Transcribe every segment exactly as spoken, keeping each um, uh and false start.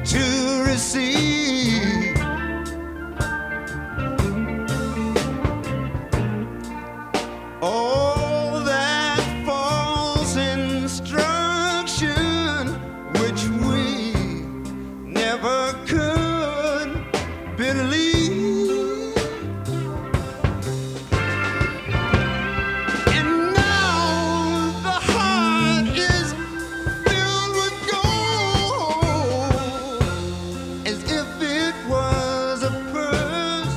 to receive. All that false instruction which we never could believe. And now the heart is filled with gold, as if it was a purse.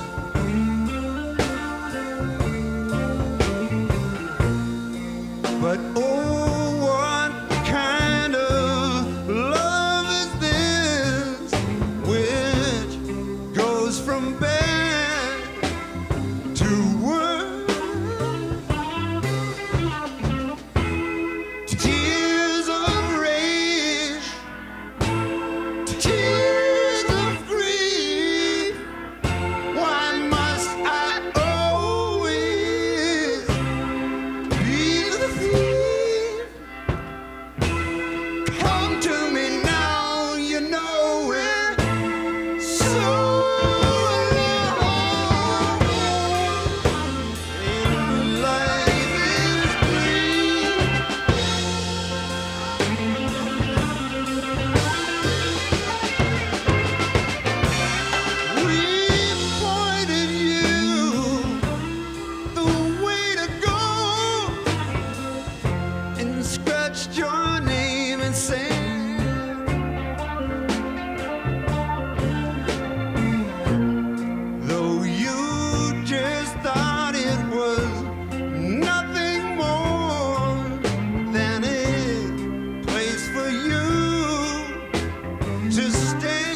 But oh, what kind of love is this which goes from bad to worse? To tears of rage, to tears of grief. Why must I always be the thief? Come to me now, you know it. So alone, and life is brief. We pointed you the way to go, and scratched your name and sand. Though you just thought it was nothing more than a place for you to stand.